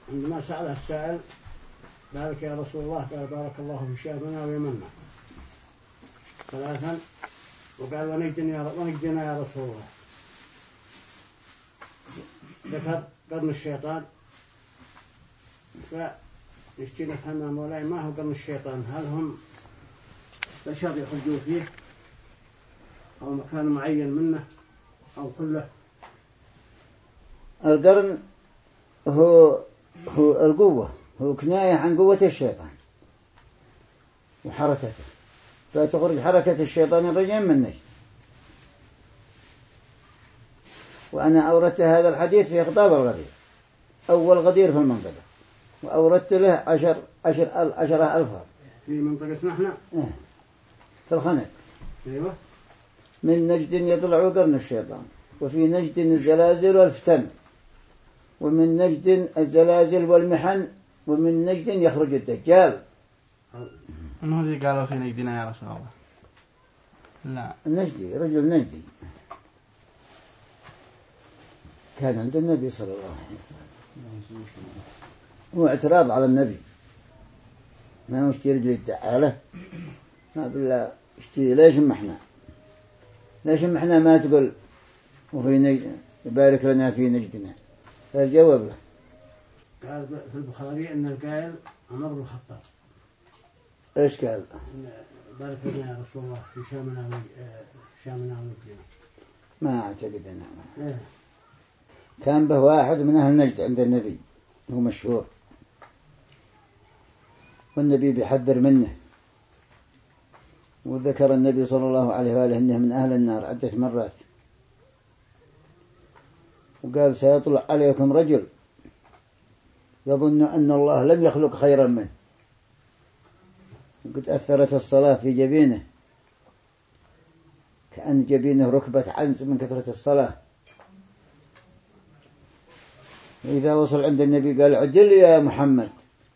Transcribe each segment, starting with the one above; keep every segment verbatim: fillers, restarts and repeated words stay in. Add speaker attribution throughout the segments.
Speaker 1: عندما سأله السائل بارك يا رسول الله، قال بارك الله في شامنا ويمنا ثلاثا، وقال ونجدنا يا رسول الله. ذكر قرن الشيطان، فنشتي نفهم يا مولاي ما هو قرن الشيطان؟ هل هم بشر يخرجوا فيه أو مكان معين منه أو كله؟
Speaker 2: القرن هو هو القوة، هو كناية عن قوة الشيطان وحركته، فتخرج حركة الشيطان الرجيم من نجد. وأنا أوردت هذا الحديث في خطاب الغدير، أول غدير في المنطقة، وأوردت له عشر عشر عشرة ألفاظ
Speaker 1: في منطقتنا احنا
Speaker 2: في الخنق.
Speaker 1: أيوة.
Speaker 2: من نجد يطلع قرن الشيطان، وفي نجد الزلازل والفتن، ومن نجد الزلازل والمحن، ومن نجد يخرج الدجال.
Speaker 3: من هو اللي قالوا في نجدنا يا رسول الله؟ لا،
Speaker 2: النجدي رجل نجدي كان عند النبي صلى الله عليه وسلم، هو اعتراض على النبي، ما اشتي رجل الدعالة، ما بالله اشتي ليش محنا ليش محنا ما تقول وفي نجد يبارك لنا في نجدنا؟ فالجواب له
Speaker 1: قال في البخاري أن القائل عمر بن الخطاب.
Speaker 2: ايش قال؟
Speaker 1: بارك لنا يا رسول الله في شامنا شامنا ونجدنا.
Speaker 2: ما اعتقد انه
Speaker 1: إيه.
Speaker 2: كان به واحد من أهل نجد عند النبي هو مشهور، والنبي بيحذر منه، وذكر النبي صلى الله عليه وآله أنه من أهل النار عدة مرات، وقال سيطلع عليكم رجل يظن أن الله لم يخلق خيرا منه، وقد أثرت الصلاة في جبينه كأن جبينه ركبت عنز من كثرة الصلاة. إذا وصل عند النبي قال عجل يا محمد،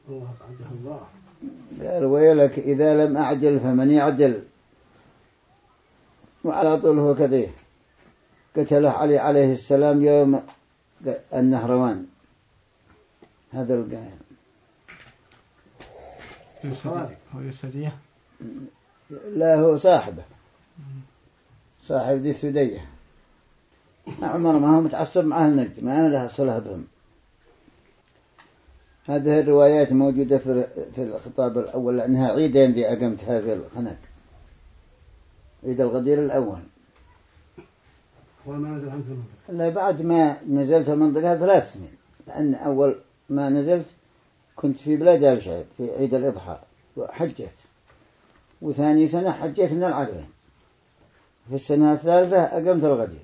Speaker 2: قال ويلك إذا لم أعجل فمن يعجل. وعلى طول هو كذا قتله علي عليه السلام يوم النهروان. هذا القائل
Speaker 3: هو يسريه؟
Speaker 2: لا، هو صاحبه، صاحب ذي الثدية. عمر ما هو متعصب مع النجد، ما له صلة بهم. هذه الروايات موجودة في في الخطاب الأول، لأنها عيدين ذي أقمتها في الخنق، عيد الغدير الأول.
Speaker 1: أول ما نزل عن المنطقة؟
Speaker 2: لا، بعد ما نزلت المنطقة ثلاث سنين، لأن أول ما نزلت كنت في بلاد الشعب في عيد الإضحى وحجت، وثاني سنة حجيت من العربين، في السنة الثالثة أقمت الغدير،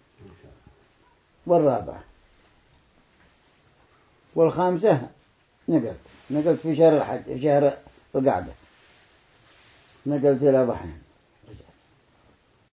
Speaker 2: والرابعة والخامسة نقلت نقلت في شهر الحج، في شهر القعدة نقلت إلى ضحن.